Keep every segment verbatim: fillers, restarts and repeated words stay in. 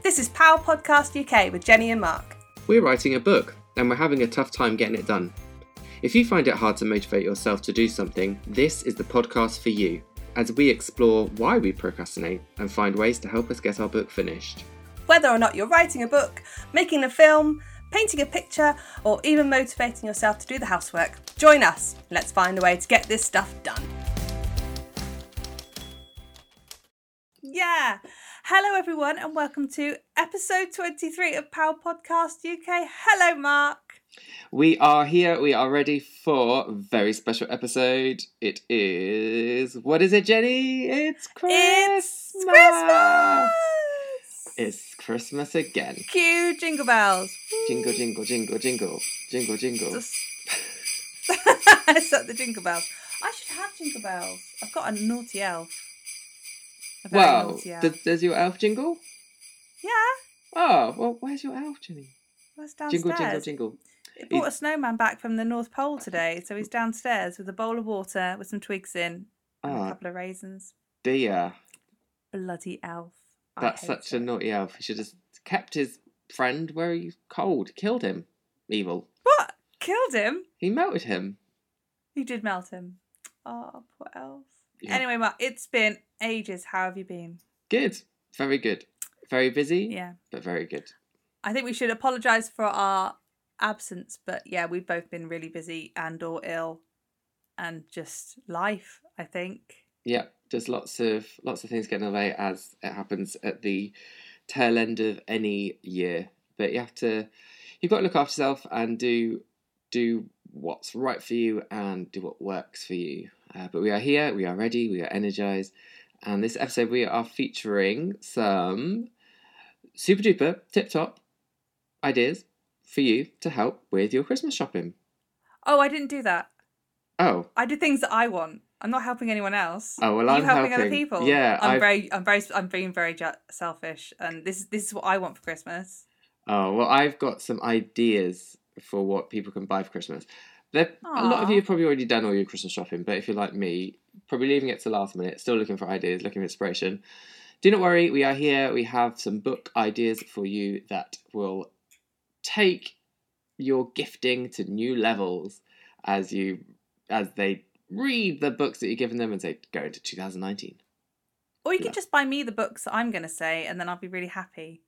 This is Power Podcast U K with Jenny and Mark. We're writing a book and we're having a tough time getting it done. If you find it hard to motivate yourself to do something, this is the podcast for you, as we explore why we procrastinate and find ways to help us get our book finished. Whether or not you're writing a book, making a film, painting a picture, or even motivating yourself to do the housework, join us. Let's find a way to get this stuff done. Yeah. Hello everyone and welcome to episode twenty-three of Power Podcast U K. Hello Mark. We are here, we are ready for a very special episode. It is... What is it, Jenny? It's Christmas! It's Christmas! It's Christmas again. Cue jingle bells. Jingle, jingle, jingle, jingle. Jingle, jingle. Just... Set the jingle bells. I should have jingle bells. I've got a naughty elf. A very Well, naughty elf. does, does your elf jingle? Yeah. Oh, well, where's your elf, Jenny? Well, it's downstairs. Jingle, jingle, jingle. He brought a snowman back from the North Pole today, so he's downstairs with a bowl of water with some twigs in and Oh, a couple of raisins. dear. Bloody elf. I That's hate such it. a naughty elf. He should have kept his friend where he's cold. Killed him. Evil. What? Killed him? He melted him. He did melt him. Oh, poor elf. Yeah. Anyway, Mark, it's been ages. How have you been? Good. Very good. Very busy, Yeah. but very good. I think we should apologise for our absence, but yeah, we've both been really busy and or ill and just life, I think. Yeah, just lots of lots of things getting in the way as it happens at the tail end of any year. But you have to, you've got to look after yourself and do do what's right for you and do what works for you. Uh, but we are here, we are ready, we are energised. And this episode we are featuring some super duper tip top ideas for you to help with your Christmas shopping. Oh, I didn't do that. Oh. I did things that I want. I'm not helping anyone else. Oh, well, Are I'm you helping, helping. other people. Yeah, I'm I've... very, I'm very, I'm being very ju- selfish, and this is this is what I want for Christmas. Oh, well, I've got some ideas for what people can buy for Christmas. There, a lot of Aw. you have probably already done all your Christmas shopping, but if you're like me, probably leaving it to last minute, still looking for ideas, looking for inspiration. Do not worry, we are here. We have some book ideas for you that will take your gifting to new levels as you as they read the books that you're giving them and say, go into two thousand nineteen. Or you Yeah. could just buy me the books that I'm going to say, and then I'll be really happy.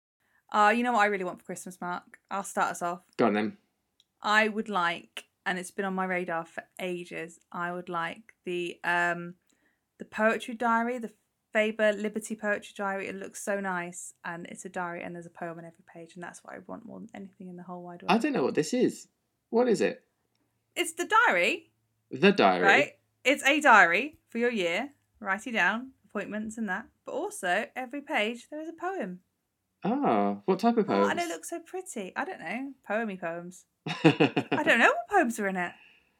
Uh, you know what I really want for Christmas, Mark? I'll start us off. Go on then. I would like, and it's been on my radar for ages, I would like the um, the poetry diary, the Faber Liberty Poetry Diary. It looks so nice, and it's a diary, and there's a poem on every page, and that's what I want more than anything in the whole wide world. I don't know what this is. What is it? It's the diary, The diary. right? It's a diary for your year. Write it down, appointments and that. But also, every page, there is a poem. Ah, what type of Oh, poems? and it looks so pretty. I don't know. Poemy poems. I don't know what poems are in it.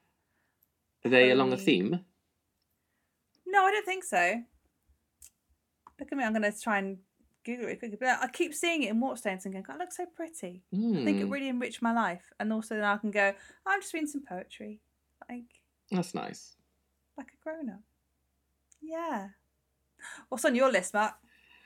Are they along a Poemy. theme? No, I don't think so. Look at me. I'm going to try and Google it quickly. But I keep seeing it in Waterstones and going, God, it looks so pretty. I think it Mm, really enriched my life. And also then I can go, I'm just reading some poetry. Like, that's nice. like a grown-up. Yeah. What's on your list, Mark?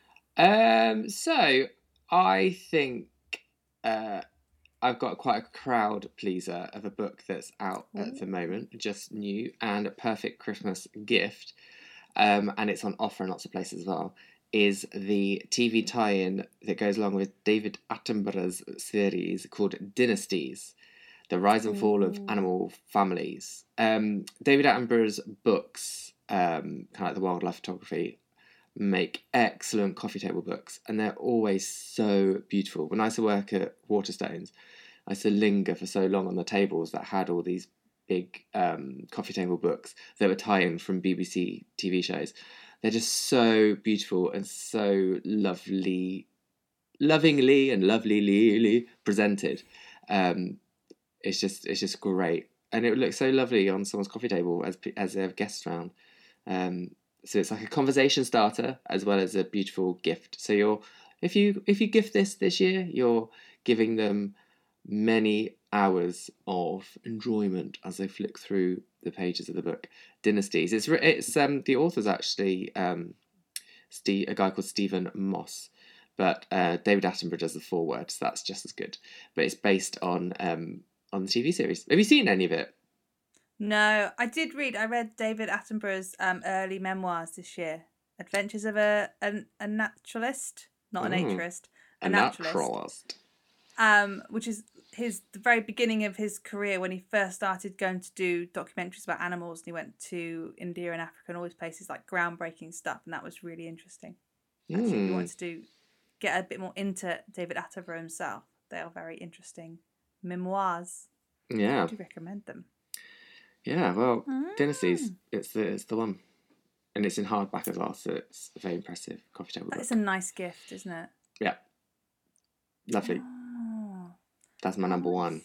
Um, so I think uh, I've got quite a crowd pleaser of a book that's out at the moment, just new and a perfect Christmas gift. Um, and it's on offer in lots of places as well. Is the T V tie-in that goes along with David Attenborough's series called Dynasties, the rise and fall of Ooh. animal families. Um, David Attenborough's books, um, kind of like the wildlife photography, make excellent coffee table books, and they're always so beautiful. When I used to work at Waterstones, I used to linger for so long on the tables that had all these big um, coffee table books that were tie-in from B B C T V shows. They're just so beautiful and so lovely, lovingly and lovelily presented. Um, it's just it's just great, and it would look so lovely on someone's coffee table as as they have guests around. Um, so it's like a conversation starter as well as a beautiful gift. So you're if you if you gift this this year, you're giving them many hours of enjoyment as they flick through the pages of the book. Dynasties. It's it's um the author's actually um Steve, a guy called Stephen Moss, but uh, David Attenborough does the foreword, so that's just as good. But it's based on um, on the T V series. Have you seen any of it? No, I did read. I read David Attenborough's um, early memoirs this year. Adventures of a a, a naturalist, not a Mm. naturist, a, A naturalist. naturalist. Um, which is his the very beginning of his career when he first started going to do documentaries about animals, and he went to India and Africa and all these places, like groundbreaking stuff, and that was really interesting. Actually, if you Mm. wanted to do get a bit more into David Attenborough himself, they are very interesting memoirs. Yeah. I do recommend them. Yeah, well, Mm. Dynasties, it's the it's the one. And it's in hardback as well, so it's a very impressive coffee table That book. is a nice gift, isn't it? Yeah. Lovely. Oh. That's my number one.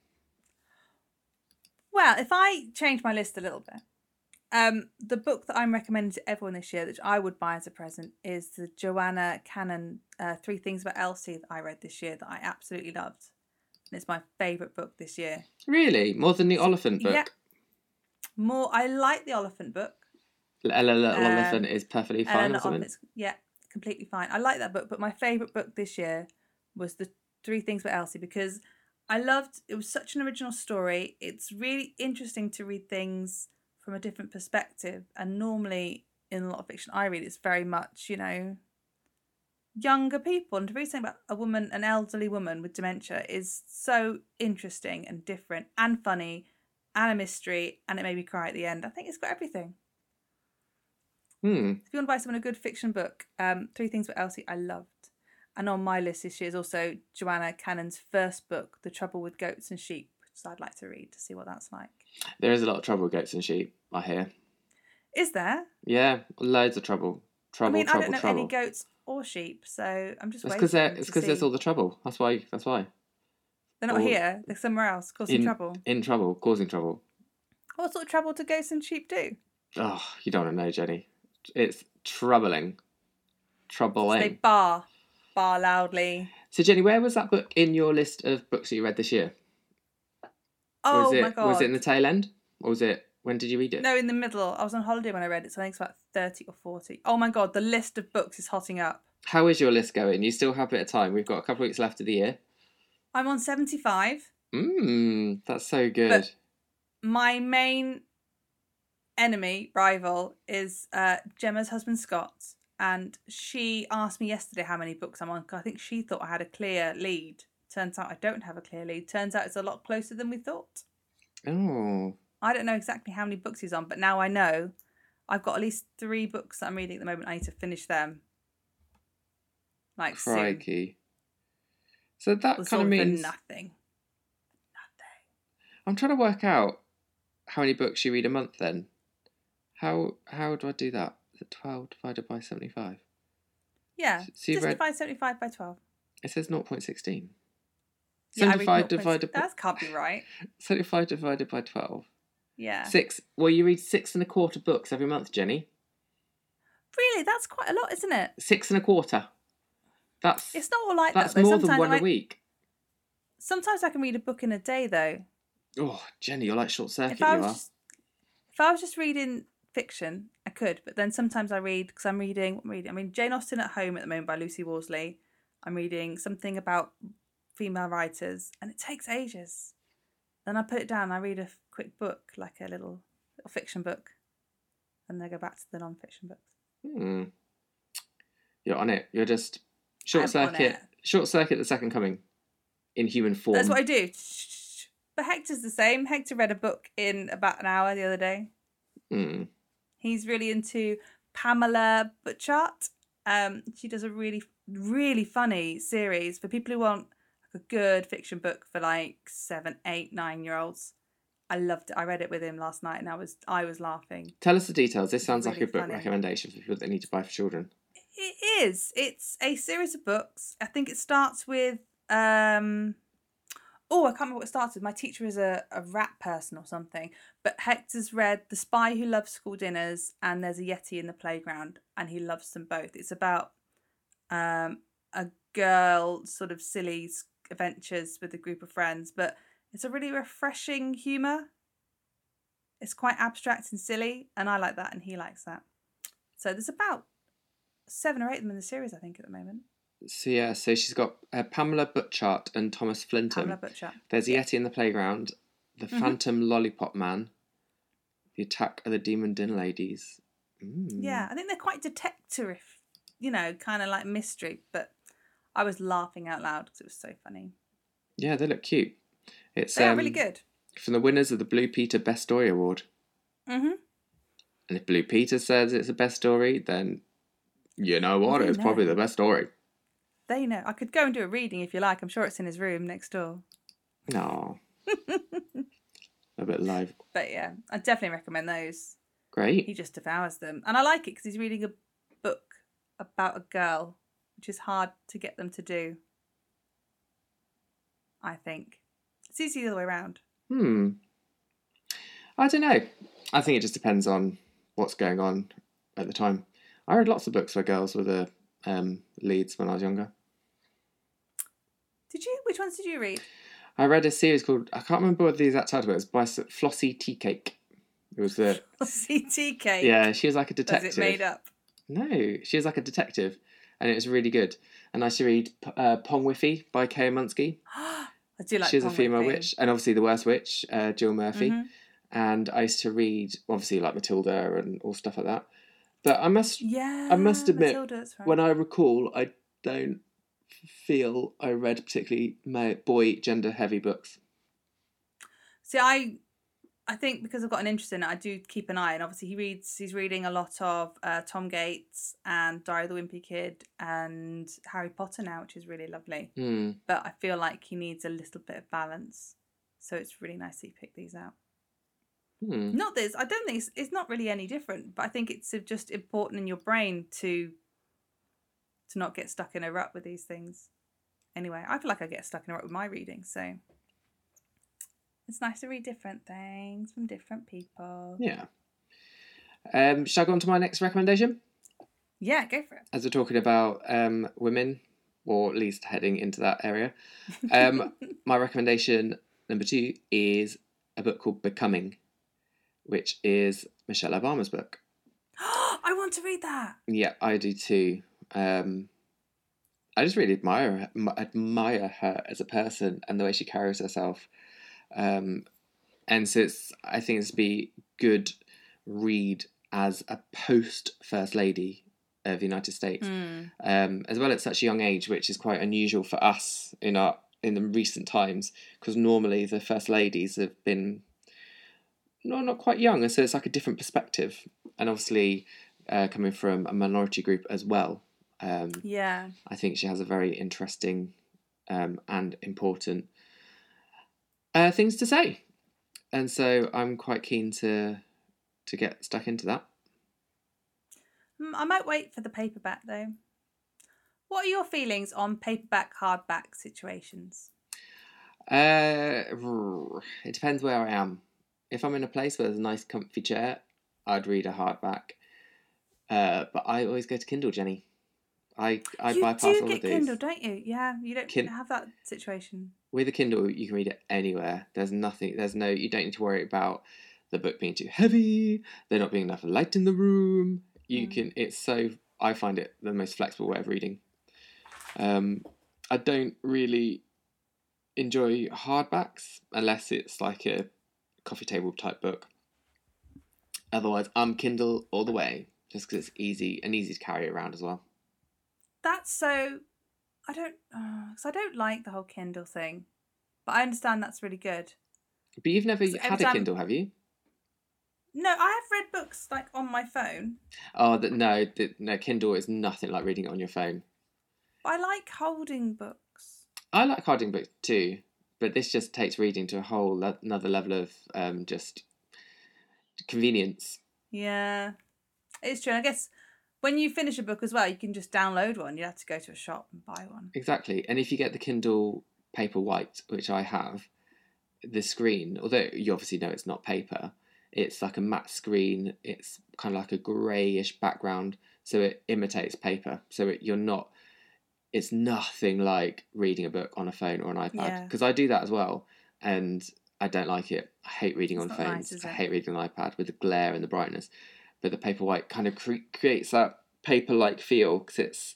Well, if I change my list a little bit, um, the book that I'm recommending to everyone this year, that I would buy as a present, is the Joanna Cannon uh, Three Things About Elsie that I read this year that I absolutely loved. And it's my favourite book this year. Really? More than the Oliphant book? Yeah. More, I like the Oliphant book. Ella Little Um, Elephant is perfectly fine Ellen or something? Oliphant's, yeah, completely fine. I like that book, but my favourite book this year was the Three Things About Elsie, because I loved, it was such an original story. It's really interesting to read things from a different perspective, and normally in a lot of fiction I read, it's very much, you know, younger people, and to read something about a woman, an elderly woman with dementia, is so interesting and different and funny and a mystery, and it made me cry at the end. I think it's got everything. Hmm. If you want to buy someone a good fiction book, um, Three Things About Elsie, I loved. And on my list this year is also Joanna Cannon's first book, The Trouble with Goats and Sheep, which I'd like to read to see what that's like. There is a lot of trouble with goats and sheep, I hear. Is there? Yeah, loads of trouble. Trouble, I mean, trouble, I don't know trouble. any goats or sheep, so I'm just It's waiting. because to it's because there's see. all the trouble. That's why. That's why. They're not all- here. They're somewhere else, causing In, trouble. in trouble, causing trouble. What sort of trouble do goats and sheep do? Oh, you don't want to know, Jenny. It's troubling. Troubling. They bar, bar loudly. So, Jenny, where was that book in your list of books that you read this year? Oh was it, my god! Was it in the tail end, or was it? When did you read it? No, in the middle. I was on holiday when I read it, so I think it's about thirty or forty. Oh my god, the list of books is hotting up. How is your list going? You still have a bit of time. We've got a couple of weeks left of the year. I'm on seventy-five. Mmm, that's so good. But my main enemy, rival, is uh, Gemma's husband, Scott. And she asked me yesterday how many books I'm on, because I think she thought I had a clear lead. Turns out I don't have a clear lead. Turns out it's a lot closer than we thought. Oh. I don't know exactly how many books he's on, but now I know. I've got at least three books that I'm reading at the moment. I need to finish them. Like, Crikey. So that soon. kind of means... For nothing. Nothing. I'm trying to work out how many books you read a month then. How how do I do that? Is it twelve divided by seventy-five? Yeah, So you've just read... divide seventy-five by twelve. It says zero point one six. Yeah, seventy-five divided by... That can't be right. seventy-five divided by twelve. Yeah. Six. Well, you read six and a quarter books every month, Jenny. Really? That's quite a lot, isn't it? Six and a quarter. That's It's not all like that's that, though. more than Sometimes one I a week. Sometimes I can read a book in a day, though. Oh, Jenny, you're like short circuit. If I You was are. just, if I was just reading fiction, I could. But then sometimes I read because I'm reading. What I'm reading. I mean, Jane Austen at Home at the moment by Lucy Worsley. I'm reading something about female writers, and it takes ages. Then I put it down. I read a quick book, like a little, little fiction book, and then I go back to the non-fiction books. Hmm. You're on it. You're just short I'm on circuit. it. Short circuit. The second coming, in human form. That's what I do. But Hector's the same. Hector read a book in about an hour the other day. Hmm. He's really into Pamela Butchart. Um, she does a really, really funny series for people who want like a good fiction book for like seven, eight, nine year olds. I loved it. I read it with him last night, and I was I was laughing. Tell us the details. This sounds like really a book funny. recommendation for people that need to buy for children. It is. It's a series of books. I think it starts with. Um, oh, I can't remember what it starts with. My teacher is a, a rat person or something. But Hector's read The Spy Who Loves School Dinners and There's a Yeti in the Playground, and he loves them both. It's about um, a girl sort of silly adventures with a group of friends, but it's a really refreshing humour. It's quite abstract and silly, and I like that, and he likes that. So there's about seven or eight of them in the series, I think, at the moment. So yeah, so she's got uh, Pamela Butchart and Thomas Flintham. Pamela Butchart. There's Yeti in the Playground, The Mhm. Phantom Lollipop Man, The Attack of the Demon Dinner Ladies. Mm. Yeah, I think they're quite detective, you know, kind of like mystery, but I was laughing out loud because it was so funny. Yeah, they look cute. It's They are um, really good. from the winners of the Blue Peter Best Story Award. Mm-hmm. And if Blue Peter says it's the best story, then you know what? Well, it's know. probably the best story. They know. I could go and do a reading if you like. I'm sure it's in his room next door. No. A bit live. But yeah, I definitely recommend those. Great. He just devours them. And I like it because he's reading a book about a girl, which is hard to get them to do. I think. It's easy the other way around. Hmm. I don't know. I think it just depends on what's going on at the time. I read lots of books where girls were the um, leads when I was younger. Did you? Which ones did you read? I read a series called, I can't remember what the exact title was, by Flossie Tea Cake. It was the... C T Cake. Yeah, she was like a detective. Was it made up? No, she was like a detective, and it was really good. And I used to read uh, Pong Whiffy by Kay Munsky. I do like She was Pong a female Whiffy. witch, and obviously the worst witch, uh, Jill Murphy. Mhm. And I used to read, obviously, like Matilda and all stuff like that. But I must, Yeah, I must admit, Matilda, that's right. when I recall, I don't feel I read particularly boy gender heavy books. See, I, I think because I've got an interest in it, I do keep an eye. And obviously, he reads. He's reading a lot of uh, Tom Gates and Diary of the Wimpy Kid and Harry Potter now, which is really lovely. Mm. But I feel like he needs a little bit of balance, so it's really nice that you pick these out. Mm. Not this. I don't think it's, it's not really any different, but I think it's just important in your brain to to not get stuck in a rut with these things. Anyway, I feel like I get stuck in a rut with my reading, so it's nice to read different things from different people. Yeah. Um, shall I go on to my next recommendation? Yeah, go for it. As we're talking about um, women, or at least heading into that area, um, my recommendation number two is a book called Becoming, which is Michelle Obama's book. I want to read that. Yeah, I do too. Um, I just really admire her, admire her as a person and the way she carries herself. Um, and so it's, I think it's be good read as a post First Lady of the United States, Mm. um, as well at such a young age, which is quite unusual for us in our in the recent times, because normally the First Ladies have been no, not quite young, and so it's like a different perspective, and obviously uh, coming from a minority group as well. Um, Yeah. I think she has a very interesting um, and important uh, things to say, and so I'm quite keen to to get stuck into that. Mm, I might wait for the paperback though. What are your feelings on paperback, hardback situations? Uh, it depends where I am. If I'm in a place where there's a nice comfy chair, I'd read a hardback. Uh, but I always go to Kindle, Jenny. I, I you bypass do all get of these. Kindle, don't you? Yeah, you don't Kin- have that situation. With a Kindle, you can read it anywhere. There's nothing, there's no, you don't need to worry about the book being too heavy, there not being enough light in the room. You Mm. can, it's so, I find it the most flexible way of reading. Um, I don't really enjoy hardbacks unless it's like a coffee table type book. Otherwise, I'm Kindle all the way, just because it's easy and easy to carry around as well. That's so. I don't. Because I don't like the whole Kindle thing, but I understand that's really good. But you've never So every had a time- Kindle, have you? No, I have read books like on my phone, Oh, the, no, the, no. Kindle is nothing like reading it on your phone. but I like holding books. I like holding books too, but this just takes reading to a whole le- another level of um, just convenience. Yeah, it's true. And I guess when you finish a book as well, you can just download one. You have to go to a shop and buy one. Exactly, and if you get the Kindle Paperwhite, which I have, the screen, although you obviously know it's not paper, it's like a matte screen. It's kind of like a greyish background, so it imitates paper. So it, you're not. It's nothing like reading a book on a phone or an iPad, Yeah. because I do that as well, and I don't like it. I hate reading It's on not phones. nice, is I it? hate reading on iPad with the glare and the brightness. But the Paperwhite kind of cre- creates that paper-like feel, because it's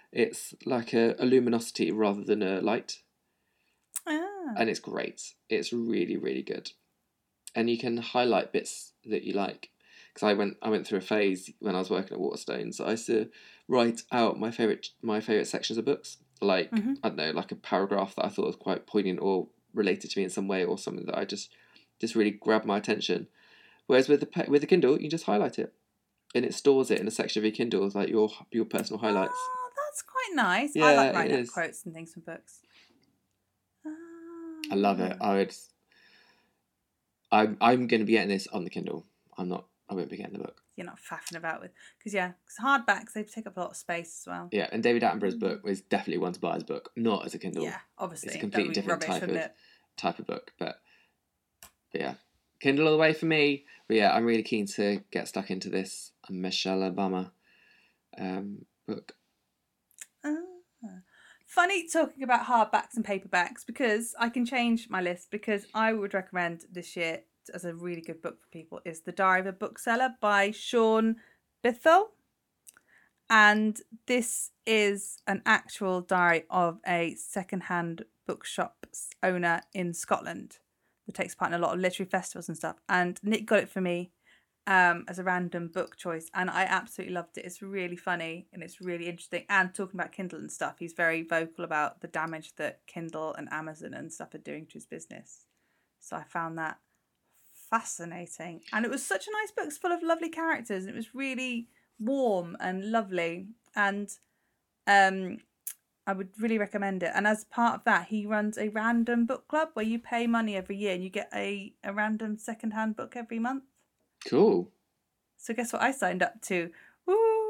It's like a, a luminosity rather than a light. Ah. And it's great. It's really, really good. And you can highlight bits that you like. Because I went I went through a phase when I was working at Waterstones. I used to write out my favourite my favourite sections of books. Like, mm-hmm. I don't know, like a paragraph that I thought was quite poignant or related to me in some way, or something that I just just really grabbed my attention. Whereas with the with the Kindle, you can just highlight it. And it stores it in a section of your Kindle, like your your personal highlights. Oh, that's quite nice. Yeah, I like writing it up is. quotes and things from books. Oh. I love it. I would. I'm I'm going to be getting this on the Kindle. I'm not. I won't be getting the book. You're not faffing about with, because yeah, because hardbacks, they take up a lot of space as well. Yeah, and David Attenborough's book is definitely one to buy as a book, not as a Kindle. Yeah, obviously. It's a completely different rubbish, type of it? type of book, but, but yeah, Kindle all the way for me. But yeah, I'm really keen to get stuck into this Michelle Obama um, book. Ah. Funny talking about hardbacks and paperbacks, because I can change my list, because I would recommend this year as a really good book for people is The Diary of a Bookseller by Sean Bithell. And this is an actual diary of a second-hand bookshop's owner in Scotland that takes part in a lot of literary festivals and stuff. And Nick got it for me um, as a random book choice, and I absolutely loved it. It's really funny and it's really interesting. And talking about Kindle and stuff, he's very vocal about the damage that Kindle and Amazon and stuff are doing to his business. So I found that fascinating. And it was such a nice book. It's full of lovely characters, and it was really warm and lovely. And um, I would really recommend it. And as part of that, he runs a random book club where you pay money every year and you get a, a random second-hand book every month. Cool. So guess what I signed up to? Woo!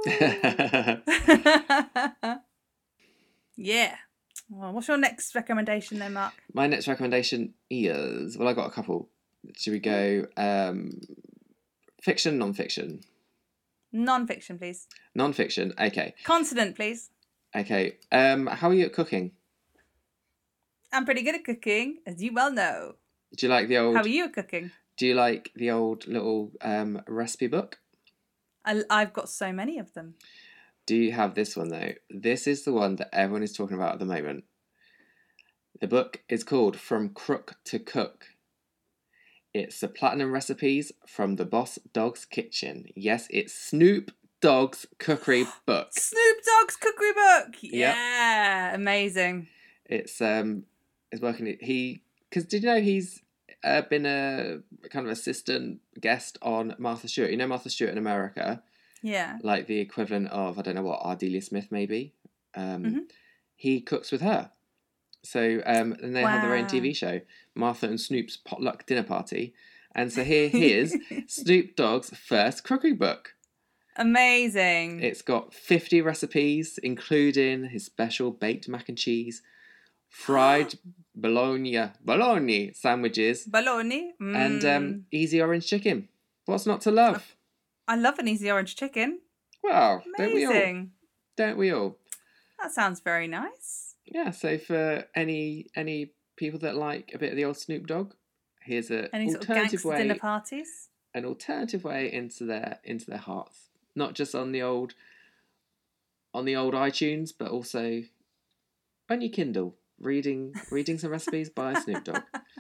Yeah. Well, what's your next recommendation then, Mark? My next recommendation is, well, I got a couple. Should we go um, fiction, non-fiction? Non-fiction, please. Non-fiction, okay. Consonant, please. Okay. Um, how are you at cooking? I'm pretty good at cooking, as you well know. Do you like the old... How are you at cooking? Do you like the old little um, recipe book? I, I've got so many of them. Do you have this one, though? This is the one that everyone is talking about at the moment. The book is called From Crook to Cook. It's the Platinum Recipes from the Boss Dog's Kitchen. Yes, it's Snoop Dogg's cookery book. Snoop Dogg's cookery book! Yep. Yeah, amazing. It's um, it's working. He because did you know he's uh, been a kind of assistant guest on Martha Stewart? You know Martha Stewart in America, Yeah. like the equivalent of I don't know what Ardelia Smith maybe. Um, Mhm. He cooks with her. So um, and they have their own T V Wow. show, Martha and Snoop's Potluck Dinner Party. And so here here's Snoop Dogg's first cookery book. Amazing. It's got fifty recipes, including his special baked mac and cheese, fried bologna bologna sandwiches, Bologna. Mm. and um, easy orange chicken. What's not to love? I love an easy orange chicken. Well, don't we all? Amazing. Don't we all? That sounds very nice. Yeah. So for any any people that like a bit of the old Snoop Dogg, here's a Any sort of alternative gangster way, dinner parties? an alternative way into their into their hearts. Not just on the old on the old iTunes, but also on your Kindle, reading reading some recipes by Snoop Dogg.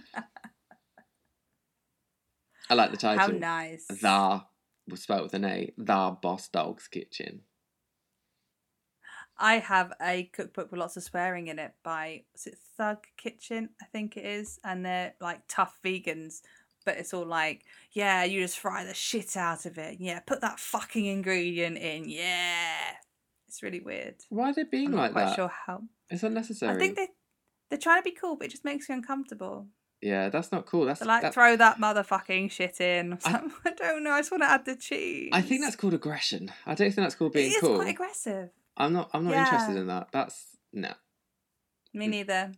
I like the title. How nice. The was spelled with an A. The Boss Dog's Kitchen. I have a cookbook with lots of swearing in it by, is it Thug Kitchen? I think it is. And they're like tough vegans. But it's all like, yeah, you just fry the shit out of it. Yeah, put that fucking ingredient in. Yeah. It's really weird. Why are they being I'm like not quite that? sure how. It's unnecessary. I think they, they're trying to be cool, but it just makes you uncomfortable. Yeah, that's not cool. That's They're like, that, throw that motherfucking shit in. Or I- something. I, don't know. I just want to add the cheese. I think that's called aggression. I don't think that's called being It is cool. quite aggressive. I'm not. I'm not Yeah. interested in that. That's no. Me neither.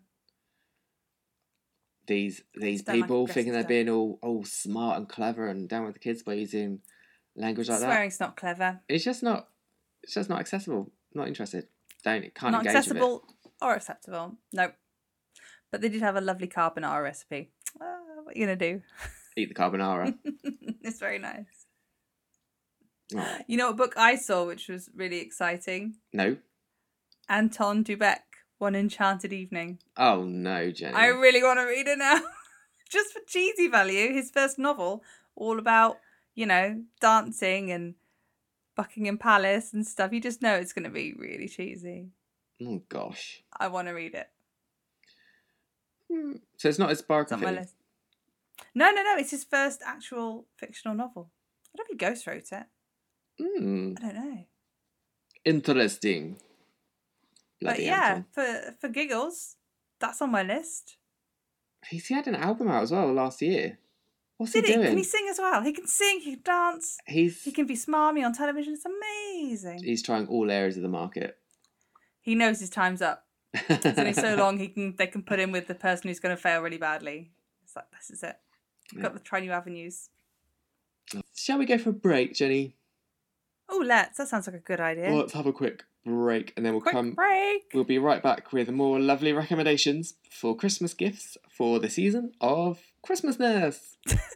These these Just don't like people aggressive thinking they're stuff. being all all smart and clever and down with the kids by using language like that. Swearing's not clever. It's just not. It's just not accessible. Not interested. Don't. Can't Not engage accessible or acceptable. Nope. But they did have a lovely carbonara recipe. Uh, what are you going to do? with it. Eat the carbonara. It's very nice. Oh, You know what book I saw, which was really exciting? no. Anton Dubek, One Enchanted Evening. Oh no, Jenny. I really want to read it now. Just for cheesy value, his first novel, all about, you know, dancing and Buckingham Palace and stuff. You just know it's going to be really cheesy. Oh gosh. I want to read it. Hmm. So it's not his biography? It's on my list. No, no, no. It's his first actual fictional novel. I don't think he ghost wrote it. Mm. I don't know. Interesting. Bloody but yeah, Anton. for for giggles, that's on my list. He's he had an album out as well last year. What's Did he he? doing? Can he sing as well? He can sing. He can dance. He's He can be smarmy on television. It's amazing. he's trying all areas of the market. He knows his time's up. It's only so long he can they can put him with the person who's going to fail really badly. It's like, this is it. We've got to try new avenues. Shall we go for a break, Jenny? Oh, let's. That sounds like a good idea. Well, let's have a quick break, and then we'll Quick come. break. We'll be right back with more lovely recommendations for Christmas gifts for the season of Christmasness.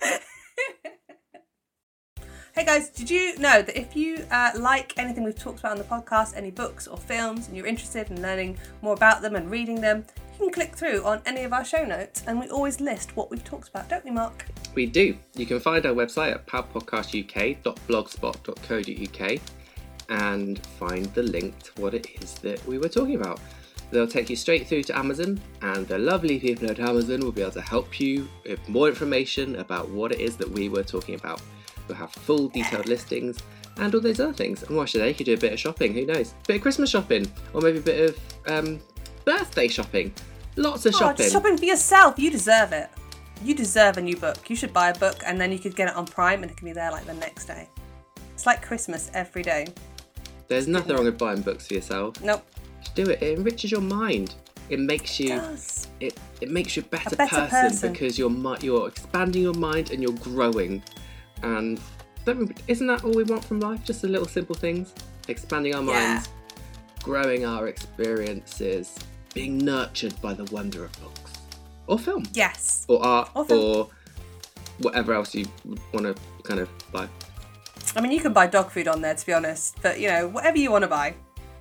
Hey guys, did you know that if you uh, like anything we've talked about on the podcast, any books or films, and you're interested in learning more about them and reading them, you can click through on any of our show notes, and we always list what we've talked about, don't we, Mark? We do. You can find our website at pal podcast u k dot blogspot dot co dot u k and find the link to what it is that we were talking about. They'll take you straight through to Amazon, and the lovely people at Amazon will be able to help you with more information about what it is that we were talking about. We'll have full detailed listings and all those other things. And watch today, you could do a bit of shopping, who knows? A bit of Christmas shopping, or maybe a bit of um, birthday shopping. Lots of Oh, shopping. just shopping for yourself. You deserve it. You deserve a new book. You should buy a book, and then you could get it on Prime, and it can be there like the next day. It's like Christmas every day. There's nothing wrong with buying books for yourself. Nope. Just do it. It enriches your mind. It makes you. It does. It it makes you a better, A better person, person. because you're mi- you're expanding your mind and you're growing. And don't- isn't that all we want from life? Just the little simple things, expanding our Yeah. minds, growing our experiences, being nurtured by the wonder of books or film Yes. or art Or or, film. whatever else you want to kind of buy. I mean, you can buy dog food on there, to be honest. But, you know, whatever you want to buy.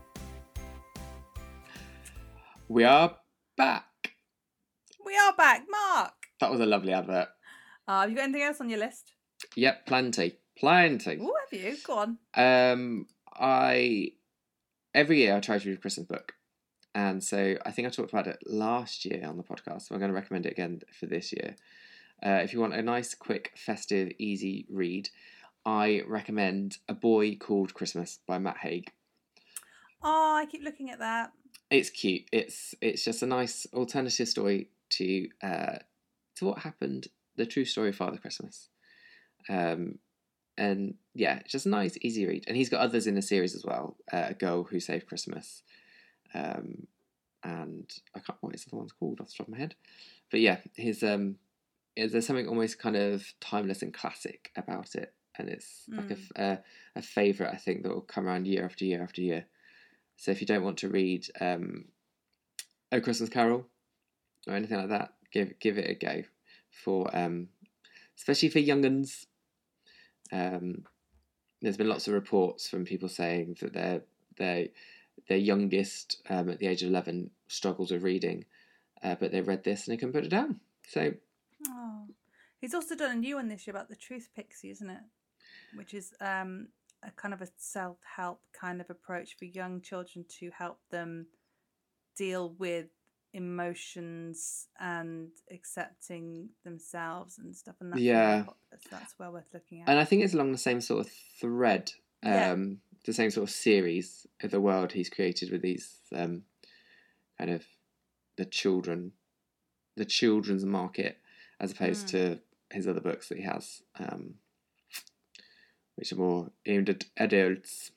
We are back. We are back. Mark! That was a lovely advert. Uh, have you got anything else on your list? Yep, plenty, plenty. Oh, have you? Go on. Um, I every year I try to read a Christmas book, and so I think I talked about it last year on the podcast. So I'm going to recommend it again for this year. Uh, if you want a nice, quick, festive, easy read, I recommend A Boy Called Christmas by Matt Haig. Oh, I keep looking at that. It's cute. It's it's just a nice alternative story to uh to what happened, the true story of Father Christmas. Um, and yeah, it's just a nice, easy read. And he's got others in the series as well. Uh, A Girl Who Saved Christmas. Um, and I can't what is the one's called off the top of my head. But yeah, his um, there's something almost kind of timeless and classic about it, and it's mm. like a a, a favourite I think that will come around year after year after year. So if you don't want to read um, A Christmas Carol or anything like that, give give it a go. For um, especially for young uns. Um, there's been lots of reports from people saying that their their their youngest um, at the age of eleven struggles with reading, uh, but they read this and they couldn't put it down. So, oh, he's also done a new one this year about the Truth Pixie, isn't it? Which is um, a kind of a self-help kind of approach for young children to help them deal with emotions and accepting themselves and stuff, and that's yeah, really popular, so that's well worth looking at. And I think it's along the same sort of thread, um, yeah. the same sort of series of the world he's created with these um, kind of the children, the children's market, as opposed mm. to his other books that he has, um, which are more aimed at adults.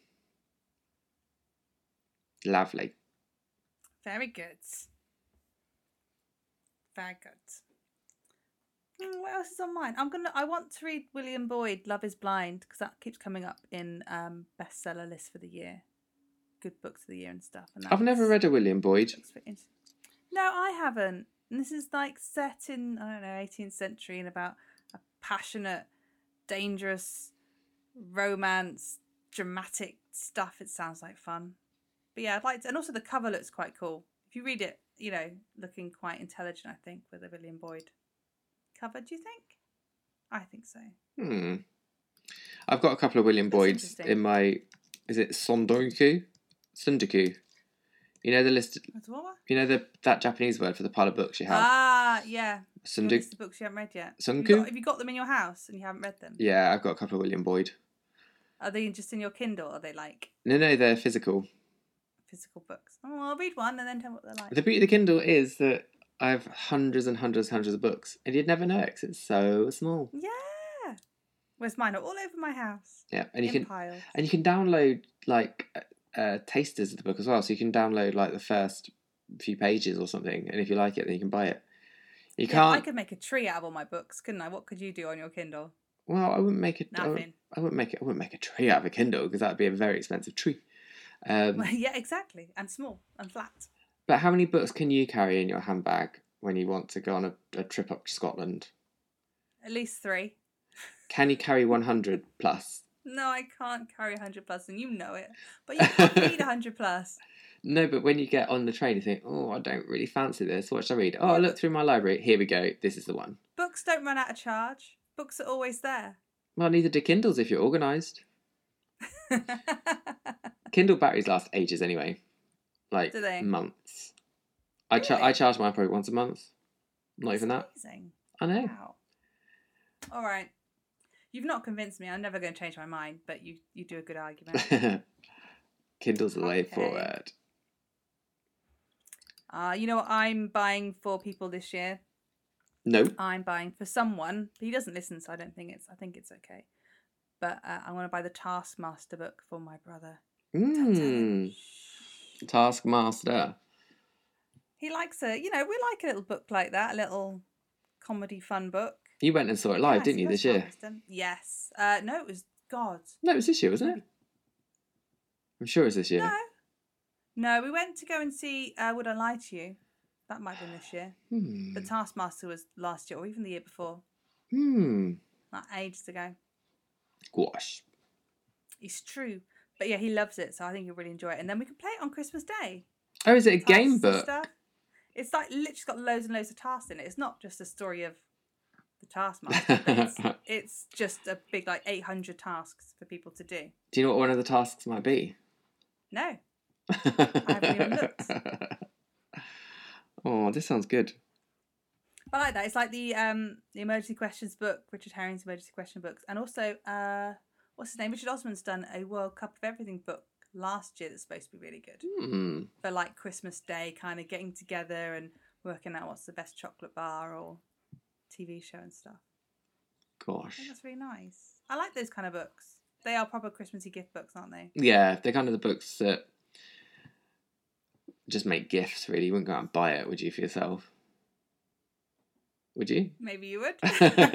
Lovely. Very good. Very good. Mm, what else is on mine? I'm gonna. I want to read William Boyd, Love Is Blind, because that keeps coming up in um, bestseller list for the year, good books of the year and stuff. And I've never read a William Boyd. No, I haven't. And this is like set in I don't know eighteenth century and about a passionate, dangerous, romance, dramatic stuff. It sounds like fun. But yeah, I'd like to, and also the cover looks quite cool. If you read it, you know, looking quite intelligent, I think, with a William Boyd cover. Do you think? I think so. Hmm. I've got a couple of William Looks Boyds interesting. in my. Is it Sondoku? Sundoku. You know the list. What's what? You know the that Japanese word for the pile of books you have. Ah, yeah. Your Sundu. list of books you haven't read yet. Have you, Sunku. got, have you got them in your house and you haven't read them? Yeah, I've got a couple of William Boyd. Are they just in your Kindle? Or are they like No, no, they're physical. physical books? Oh, I'll read one and then tell me what they're like. The beauty of the Kindle is that I have hundreds and hundreds and hundreds of books, and you'd never know it 'cause it's so small. Yeah. Whereas mine are all over my house. Yeah, and you in can piles. and you can download like uh, tasters of the book as well. So you can download like the first few pages or something, and if you like it, then you can buy it. You Yeah, can't. I could make a tree out of all my books, couldn't I? What could you do on your Kindle? Well, I wouldn't make it. I wouldn't- Nothing. I wouldn't make it. I wouldn't make a tree out of a Kindle because that'd be a very expensive tree. Um, Well, yeah, exactly. And small and flat. but how many books can you carry in your handbag when you want to go on a, a trip up to Scotland? At least three. Can you carry one hundred plus? No, I can't carry one hundred plus, and you know it. But you can't read one hundred plus. No, but when you get on the train, you think, oh, I don't really fancy this. What should I read? Oh, I look through my library. Here we go. This is the one. Books don't run out of charge. Books are always there. Well, neither do Kindles if you're organised. Kindle batteries last ages anyway. Like Do they? months. I, cha- Really? I charge mine probably once a month. Not even that. Amazing. I know. Wow. All right. You've not convinced me. I'm never going to change my mind, but you, you do a good argument. Kindle's the way Okay. forward. Uh, you know what I'm buying for people this year? No. I'm buying for someone. He doesn't listen, so I don't think it's. I think it's okay. But uh, I want to buy the Taskmaster book for my brother. Mm. Taskmaster. He likes a, you know, we like a little book like that, a little comedy fun book. You went and saw it live, Yes, didn't you, he this loves year? Charleston. Yes. Uh, no, it was God. No, it was this year, wasn't it? I'm sure it was this year. No. No, we went to go and see uh, Would I Lie to You? That might have been this year. Hmm. But Taskmaster was last year or even the year before. Hmm. Like ages ago. Gosh. It's true. But yeah, he loves it, so I think he'll really enjoy it. And then we can play it on Christmas Day. Oh, is it a game Tasks and book? stuff. It's like literally got loads and loads of tasks in it. It's not just a story of the Taskmaster. But it's, it's just a big like eight hundred tasks for people to do. Do you know what one of the tasks might be? No. haven't even looked. Oh, this sounds good. I like that. It's like the um the emergency questions book, Richard Herring's emergency question books, and also uh what's his name? Richard Osman's done a World Cup of Everything book last year that's supposed to be really good Hmm. for like Christmas Day, kind of getting together and working out what's the best chocolate bar or T V show and stuff. I Gosh. think that's really nice. I like those kind of books. They are proper Christmassy gift books, aren't they? Yeah, they're kind of the books that just make gifts, really. You wouldn't go out and buy it, would you, for yourself? Would you? Maybe you would.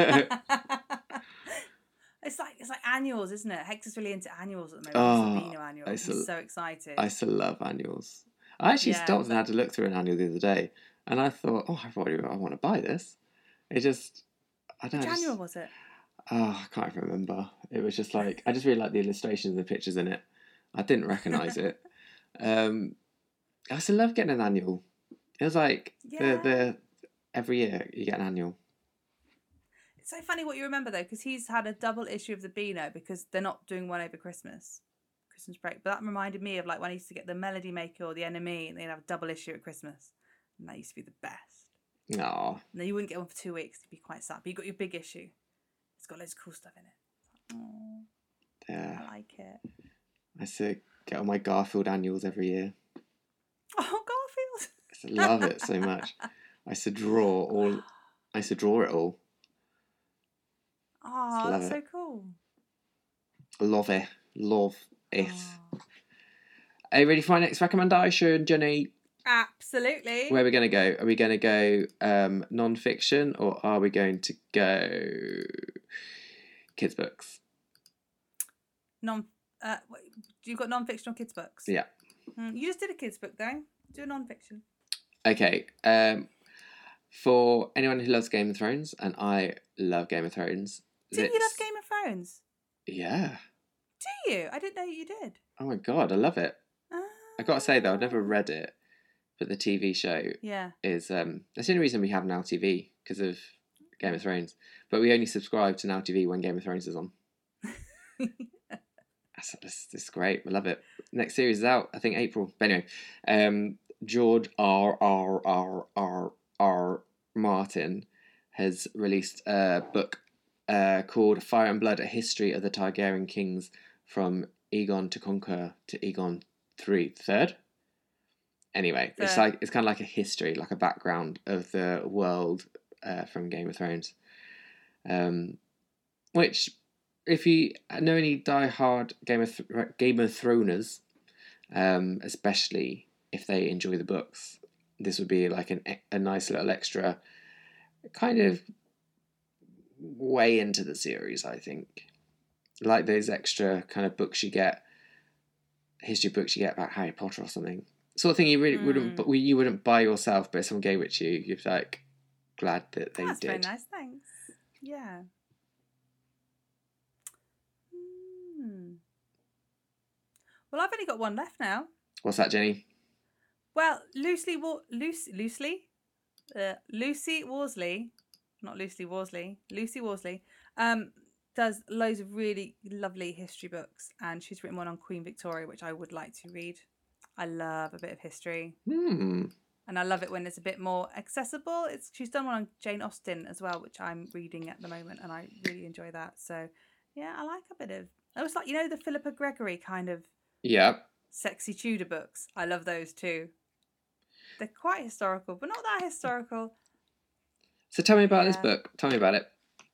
It's like it's like annuals, isn't it? Hex is really into annuals at the moment. Oh, it's the Beano annual. I He's still- so excited. I still love annuals. I actually Yeah, stopped and but- had to look through an annual the other day, and I thought, oh, I probably I want to buy this. It just, I don't Which know. just- annual was it? Oh, I can't even remember. It was just like I just really like the illustrations and the pictures in it. I didn't recognise it. Um, I also love getting an annual. It was like Yeah. the the every year you get an annual. It's so funny what you remember though, because he's had a double issue of the Beano because they're not doing one over Christmas, Christmas break. But that reminded me of like when I used to get the Melody Maker or the N M E, and they'd have a double issue at Christmas, and that used to be the best. Oh, And then you wouldn't get one for two weeks; you'd be quite sad. But you got your big issue. It's got loads of cool stuff in it. It's like, oh, yeah. I like it. I used to get all my Garfield annuals every year. Oh, Garfield! I used to love it so much. I used to draw all. I used to draw it all. Oh, Love that's it. so cool. Love it. Love it. Oh, Are you ready for my next recommendation, Jenny? absolutely. Where are we going to go? Are we going to go um, non-fiction or are we going to go kids' books? Non. Uh, wait, you've got non-fictional kids books. Yeah. Mm, you just did a kids book though. Do a non-fiction. Okay. Um, for anyone who loves Game of Thrones, and I love Game of Thrones. Do you this- love Game of Thrones? Yeah. Do you? I didn't know you did. Oh my god, I love it. Ah. I got to say though, I've never read it, but the T V show Yeah. is um, that's the only reason we have Now T V because of Game of Thrones. But we only subscribe to Now T V when Game of Thrones is on. That's, that's, that's great. I love it. Next series is out, I think April. But anyway, um, George R R R R R Martin has released a book uh, called Fire and Blood: A History of the Targaryen Kings from Aegon to Conquer to Aegon three third. Anyway, Third. it's like it's kind of like a history, like a background of the world uh, from Game of Thrones. Um, which, if you know any die-hard Game of Th- Game of Throners, um, especially if they enjoy the books, this would be like an a nice little extra, kind of way into the series. I think, like those extra kind of books you get, history books you get about Harry Potter or something. Sort of thing you really Mm. wouldn't, but you wouldn't buy yourself, but if someone gave it to you, you'd be like glad that they That's did. very nice, thanks. Yeah. Hmm. Well, I've only got one left now. What's that, Jenny? Well, Lucy, Wa- Lucy, Lucy, uh, Lucy Worsley, not Lucy Worsley, Lucy Worsley, um, does loads of really lovely history books, and she's written one on Queen Victoria, which I would like to read. I love a bit of history, Hmm. and I love it when it's a bit more accessible. It's she's done one on Jane Austen as well, which I'm reading at the moment, and I really enjoy that. So, yeah, I like a bit of. I was like, you know, the Philippa Gregory kind of Yeah. sexy Tudor books. I love those too. They're quite historical, but not that historical. So tell me about this Yeah. book. Tell me about it.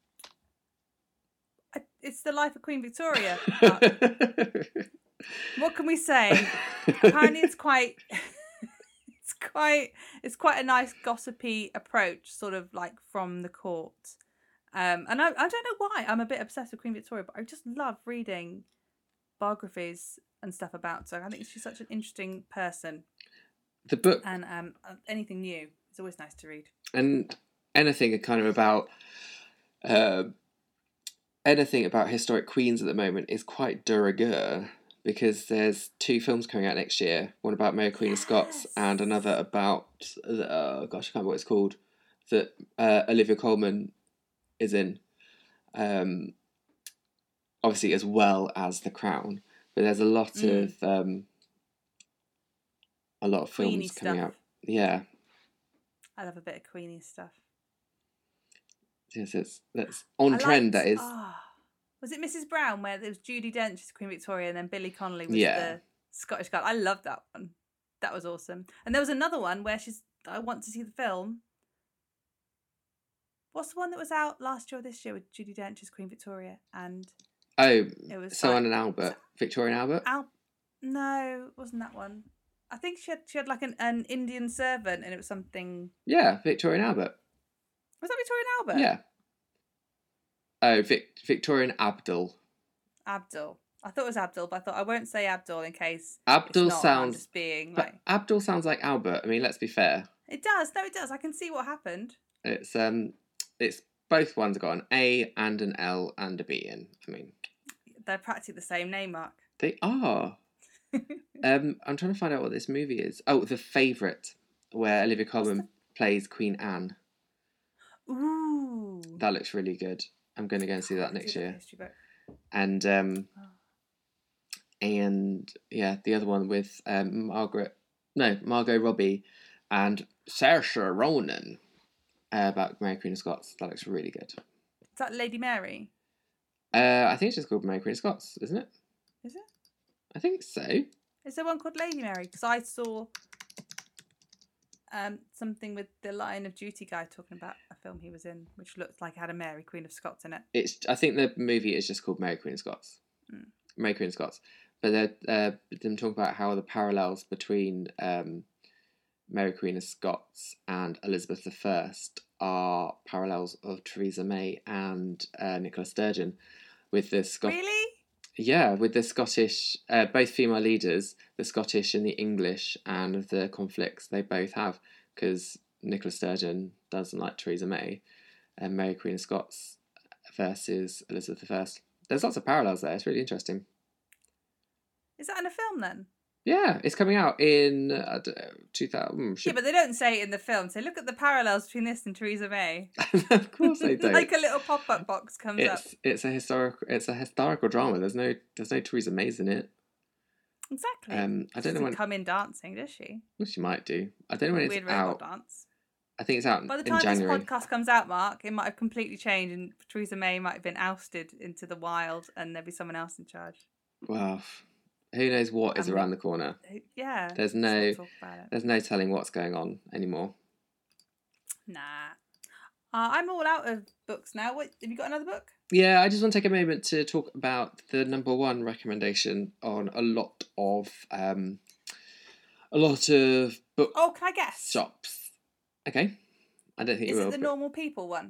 I- It's the life of Queen Victoria. Uh, what can we say? Apparently, it's quite. It's quite. It's quite a nice gossipy approach, sort of like from the court. Um, and I, I don't know why I'm a bit obsessed with Queen Victoria, but I just love reading biographies and stuff about her. I think she's such an interesting person, The book and um, anything new is always nice to read. and anything kind of about uh, anything about historic queens at the moment is quite de rigueur because there's two films coming out next year. One about Mary Queen of Scots Yes. and another about uh, gosh, I can't remember what it's called. That uh, Olivia Colman is in. Um, obviously, as well as The Crown, but there's a lot Mm. of um, a lot of Queenie films coming stuff. out. Yeah. I love a bit of Queenie stuff. Yes, it's that's on I trend. liked- That is. ah, was it Missus Brown where there was Judi Dench as Queen Victoria and then Billy Connolly was Yeah. the Scottish guy? I loved that one. That was awesome. And there was another one where she's. I want to see the film. What's the one that was out last year or this year with Judi Dench as Queen Victoria? And Oh, it was Sir like, and Albert, Victoria and Albert. Al- no, it wasn't that one. I think she had she had like an, an Indian servant and it was something. Yeah, Victoria and Albert. Was that Victoria and Albert? Yeah. Oh, Vic- Victoria and Abdul. Abdul. I thought it was Abdul, but I thought I won't say Abdul in case Abdul it's not, and I'm sounds. just being But like. Abdul sounds like Albert. I mean, let's be fair. It does. No, it does. I can see what happened. It's um, it's both ones got an A and an L and a B in. I mean, They're practically the same name, Mark. they are. um, I'm trying to find out what this movie is. Oh, The Favourite, where Olivia Colman the- plays Queen Anne. Ooh. That looks really good. I'm going to go and see that I next do love year. history book. And um, Oh. and yeah, the other one with um, Margaret, no, Margot Robbie and Saoirse Ronan uh, about Mary Queen of Scots. That looks really good. Is that Lady Mary? Uh, I think it's just called Mary Queen of Scots, isn't it? Is it? I think so. Is there one called Lady Mary? Because I saw um, something with the Line of Duty guy talking about a film he was in, which looked like it had a Mary Queen of Scots in it. It's. I think the movie is just called Mary Queen of Scots. Mm. Mary Queen of Scots. But they're uh, them talking about how the parallels between um, Mary Queen of Scots and Elizabeth the First are parallels of Theresa May and uh, Nicola Sturgeon, with the Scot- Really? yeah, with the Scottish, uh, both female leaders, the Scottish and the English, and the conflicts they both have, because Nicola Sturgeon doesn't like Theresa May, and Mary Queen of Scots versus Elizabeth the First. There's lots of parallels there. It's really interesting. Is that in a film then? Yeah, it's coming out in uh, two thousand. Yeah, but they don't say it in the film. So look at the parallels between this and Theresa May. Of course they don't. Like a little pop-up box comes it's, up. It's a historical. It's a historical drama. There's no. There's no Theresa Mays in it. Exactly. Um, I She don't know doesn't when. come in dancing, does she? Well, she might do. I don't know when Weird it's robot out. dance. I think it's out By the in time January. this podcast comes out, Mark, it might have completely changed, and Theresa May might have been ousted into the wild, and there'd be someone else in charge. Well, who knows what is Um, around the corner? Yeah. There's let's no. not talk about it. There's no telling what's going on anymore. Nah. Uh, I'm all out of books now. What, have you got another book? Yeah, I just want to take a moment to talk about the number one recommendation on a lot of um, a lot of book Oh, can I guess? shops. Okay, I don't think Is you it will. the but- Normal People one?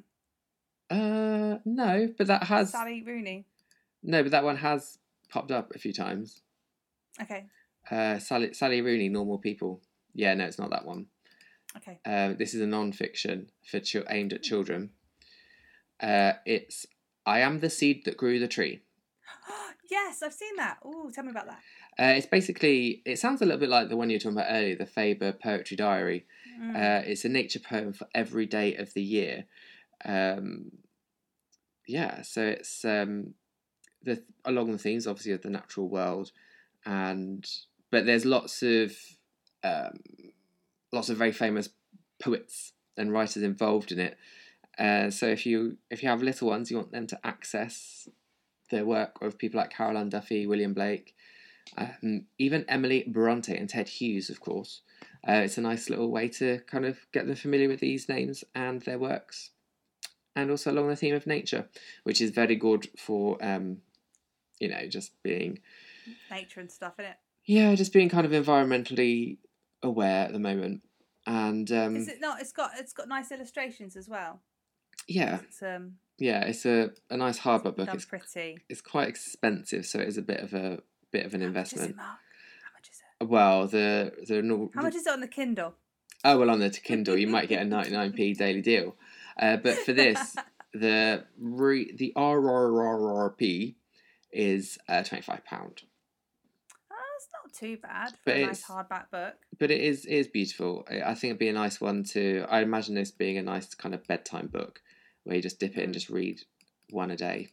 Uh, no, but that has Sally Rooney. no, but that one has popped up a few times. Okay. Uh, Sally Sally Rooney, Normal People. Yeah, no, it's not that one. Okay. Um, this is a non-fiction for ch- aimed at children. Uh, it's I Am the Seed That Grew the Tree. Yes, I've seen that. Ooh, tell me about that. Uh, it's basically, it sounds a little bit like the one you were talking about earlier, the Faber Poetry Diary. Mm. Uh, it's a nature poem for every day of the year. Um, yeah, so it's um, the along the themes, obviously, of the natural world, and but there's lots of um, lots of very famous poets and writers involved in it. Uh, so if you if you have little ones, you want them to access the work of people like Caroline Duffy, William Blake, um, even Emily Bronte and Ted Hughes, of course. Uh, it's a nice little way to kind of get them familiar with these names and their works, and also along the theme of nature, which is very good for, um, you know, just being Nature and stuff, innit? yeah, just being kind of environmentally aware at the moment, and um, Is it not? It's got it's got nice illustrations as well. yeah, It's um yeah, it's a, a nice hardback book. done It's pretty. it's quite expensive, so it is a bit of a bit of an How much is investment. it, Mark? How much is it? Well, the the, the How much is it on the Kindle? oh well, on the Kindle you might get a ninety-nine p daily deal, uh, but for this the re, the R R R R P is uh, twenty-five pound. Oh, it's not too bad for But a nice it's- hardback book. But it is it is beautiful. I I think it'd be a nice one to. I imagine this being a nice kind of bedtime book, where you just dip it and Mm. just read one a day.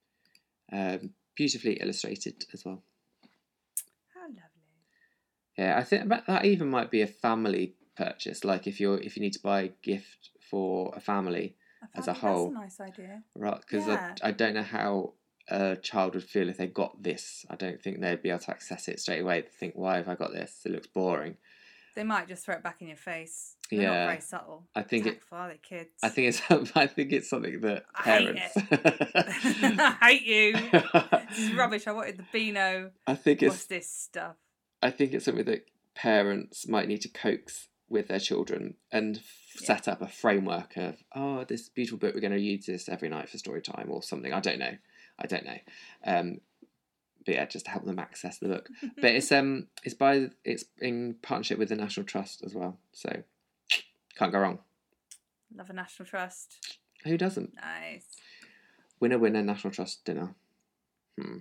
Um, beautifully illustrated as well. How lovely. Yeah, I think that that even might be a family purchase. Like if you're if you need to buy a gift for a family, As a family- whole. That's a nice idea. right? Because Yeah. I I don't know how a child would feel if they got this. I don't think they'd be able to access it straight away. They think, why have I got this? It looks boring. They might just throw it back in your face. They're Yeah. not very subtle. I think it. Tactful, are they, kids? I think it's. I think it's something that I hate parents. I hate you. This is rubbish. I wanted the Beano. I think What's it's. this stuff? I think it's something that parents might need to coax with their children and f- Yeah. set up a framework of, oh, this beautiful book, we're going to use this every night for story time or something. I don't know. I don't know. Um, but yeah, just to help them access the book. But it's um, it's by it's in partnership with the National Trust as well, so can't go wrong. Love a National Trust. Who doesn't? Nice. Winner, winner, National Trust dinner. Hmm.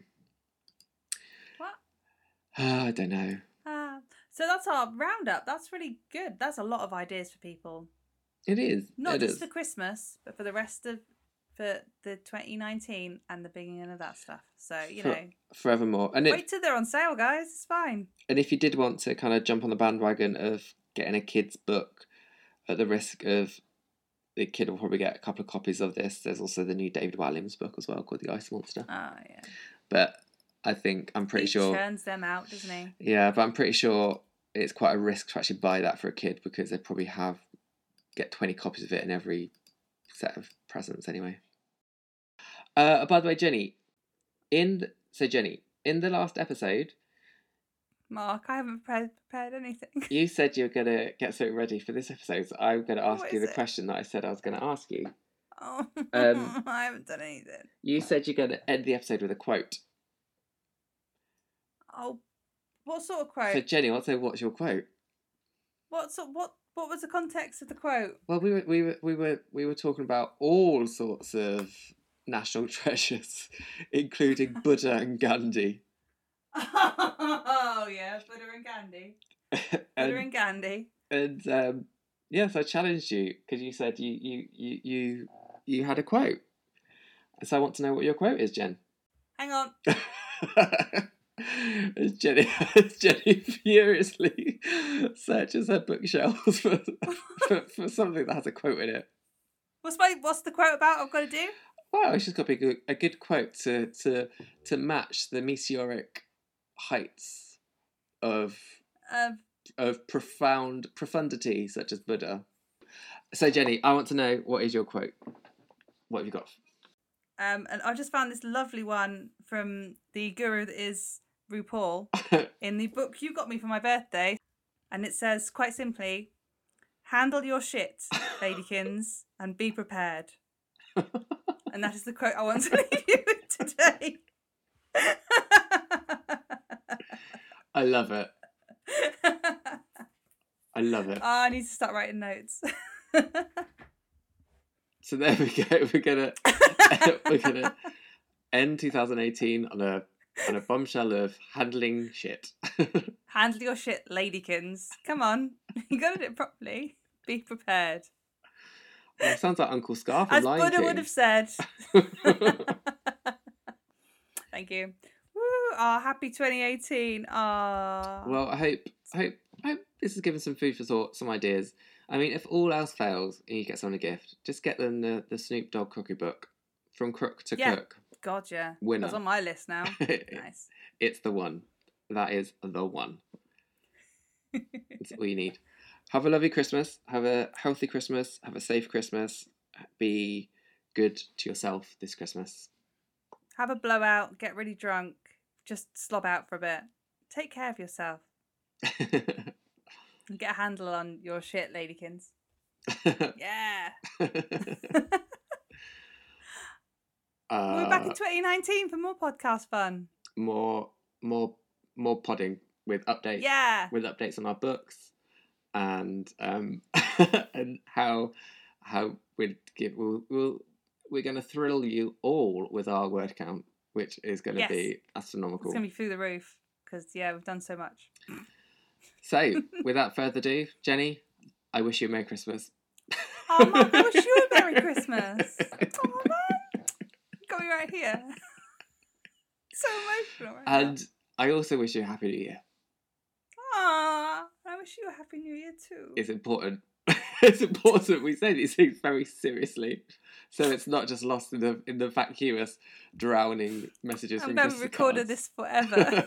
What? I don't know. Ah, so that's our roundup. That's really good. That's a lot of ideas for people. It is. Not it just is. for Christmas, but for the rest of for the twenty nineteen and the beginning of that stuff. So, you For- know, Forevermore. And it, wait till they're on sale, guys. It's fine. And if you did want to kind of jump on the bandwagon of getting a kid's book at the risk of the kid will probably get a couple of copies of this, there's also the new David Walliams book as well called The Ice Monster. Oh, yeah. But I think, I'm pretty he sure, churns them out, doesn't he? yeah, but I'm pretty sure it's quite a risk to actually buy that for a kid because they probably have, get twenty copies of it in every set of presents anyway. Uh, by the way, Jenny, in, so Jenny, in the last episode, Mark, I haven't prepared, prepared anything. you said you were going to get something ready for this episode, so I'm going to ask What you is the it? question that I said I was going to ask you. Oh, Um, I haven't done anything. You said you're going to end the episode with a quote. Oh, what sort of quote? So Jenny, what's what's your quote? What sort? What? What was the context of the quote? Well, we were we were we were we were talking about all sorts of national treasures, including Buddha and Gandhi. Oh yeah, butter and candy. Butter and and candy. and um, yes, I challenged you because you said you you you you you had a quote. So I want to know what your quote is, Jen. Hang on. As Jenny, as Jenny furiously searches her bookshelves for, for for something that has a quote in it. What's my what's the quote about? I've got to do. Wow, it's just got to be a good, a good quote to to to match the meteoric heights of Um, of profound profundity such as Buddha. So Jenny, I want to know, what is your quote? What have you got? um, and I just found this lovely one from the guru that is RuPaul in the book you got me for my birthday, and it says quite simply, "Handle your shit, ladykins, and be prepared." And that is the quote I want to leave you with today. I love it. I love it. Oh, I need to start writing notes. So there we go. We're gonna we're gonna end two thousand eighteen on a on a bombshell of handling shit. Handle your shit, ladykins. Come on, you got to do it properly. Be prepared. Well, sounds like Uncle Scar from As Lion Buddha King. would have said. Thank you. Woo! Oh, happy twenty eighteen. Ah. Well, I hope, I hope, I hope this has given some food for thought, some ideas. I mean, if all else fails and you get someone a gift, just get them the, the Snoop Dogg cookie book, From Crook to Yeah. Cook. God, yeah. Winner. That's on my list now. Nice. It's the one. That is the one. That's all you need. Have a lovely Christmas. Have a healthy Christmas. Have a safe Christmas. Be good to yourself this Christmas. Have a blowout. Get really drunk. Just slob out for a bit. Take care of yourself. And get a handle on your shit, ladykins. Yeah. uh, We're back in twenty nineteen for more podcast fun. More, more, more podding with updates. Yeah. With updates on our books, and um, and how how we'd give we'll, we'll we're going to thrill you all with our word count, which is going to Yes. be astronomical. It's going to be through the roof because, yeah, we've done so much. So, without further ado, Jenny, I wish you a Merry Christmas. Oh, Mum, I wish you a Merry Christmas. Oh, man. You got me right here. So emotional right And now. I also wish you a Happy New Year. Aw, I wish you a Happy New Year too. It's important. It's important we say these things very seriously, so it's not just lost in the in the vacuous, drowning messages I'm from going to Christmas record cards. this forever.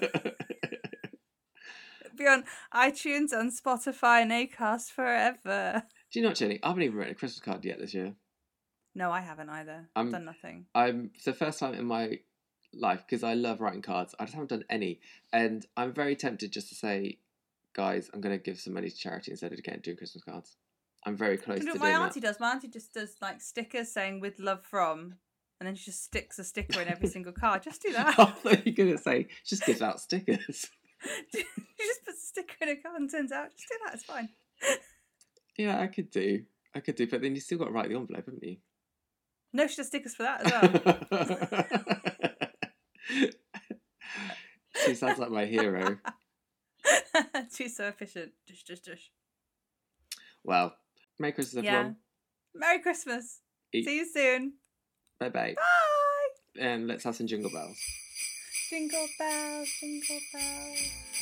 Be on iTunes and Spotify and Acast forever. Do you know what, Jenny? I haven't even written a Christmas card yet this year. No, I haven't either. I'm- I've done nothing. I'm it's the first time in my life, because I love writing cards. I just haven't done any, and I'm very tempted just to say, guys, I'm going to give some money to charity instead of getting doing Christmas cards. I'm very close Do you know to what my doing auntie does? My auntie just does like stickers saying "with love from," and then she just sticks a sticker in every single card. Just do that. that. I thought you were going to say, just gives out stickers. You just put a sticker in a card and turns out. Just do that. It's fine. Yeah, I could do. I could do, but then you still got to write the envelope, haven't you? No, she does stickers for that as well. She sounds like my hero. She's so efficient. Dush, dush, dush. Well, Merry Christmas, Yeah. everyone. Merry Christmas. Eat. See you soon. Bye bye. Bye. And let's have some jingle bells. Jingle bells, jingle bells.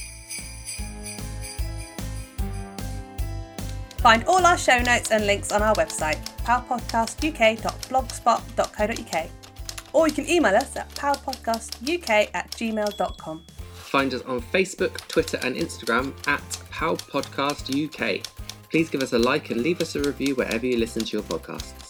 Find all our show notes and links on our website, powpodcastuk dot blogspot dot co dot uk. Or you can email us at powpodcastuk at gmail dot com. Find us on Facebook, Twitter and Instagram at Pow Podcast U K. Please give us a like and leave us a review wherever you listen to your podcast.